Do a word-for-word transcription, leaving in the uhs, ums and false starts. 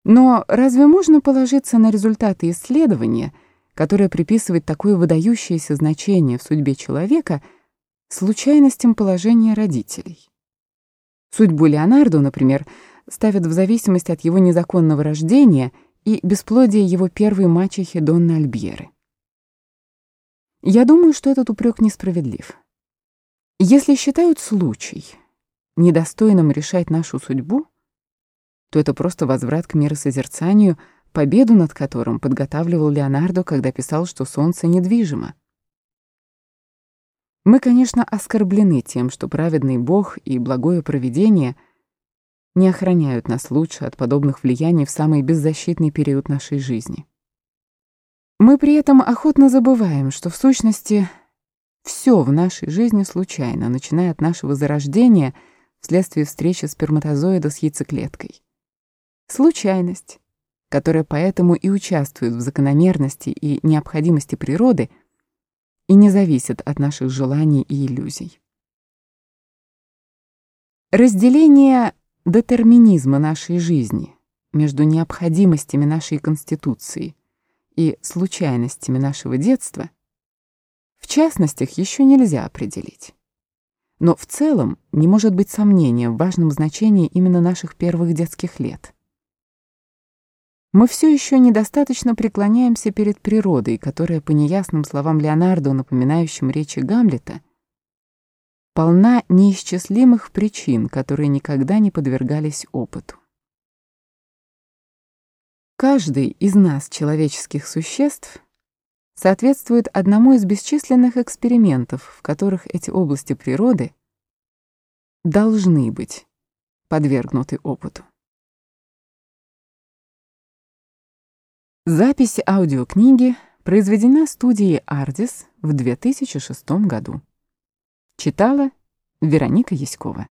Но разве можно положиться на результаты исследования, которое приписывает такое выдающееся значение в судьбе человека случайностям положения родителей? Судьбу Леонардо, например, ставят в зависимость от его незаконного рождения и бесплодия его первой мачехи Донны Альбьеры. Я думаю, что этот упрек несправедлив. Если считают случай недостойным решать нашу судьбу, то это просто возврат к миросозерцанию, победу над которым подготавливал Леонардо, когда писал, что солнце недвижимо. Мы, конечно, оскорблены тем, что праведный Бог и благое провидение не охраняют нас лучше от подобных влияний в самый беззащитный период нашей жизни. Мы при этом охотно забываем, что в сущности все в нашей жизни случайно, начиная от нашего зарождения вследствие встречи сперматозоида с яйцеклеткой. Случайность, которая поэтому и участвует в закономерности и необходимости природы и не зависит от наших желаний и иллюзий. Разделение детерминизма нашей жизни между необходимостями нашей конституции и случайностями нашего детства в частностях еще нельзя определить. Но в целом не может быть сомнения в важном значении именно наших первых детских лет. Мы все еще недостаточно преклоняемся перед природой, которая, по неясным словам Леонардо, напоминающим речи Гамлета, полна неисчислимых причин, которые никогда не подвергались опыту. Каждый из нас, человеческих существ, соответствует одному из бесчисленных экспериментов, в которых эти области природы должны быть подвергнуты опыту. Запись аудиокниги произведена студией «Ардис» в две тысячи шестом году. Читала Вероника Яськова.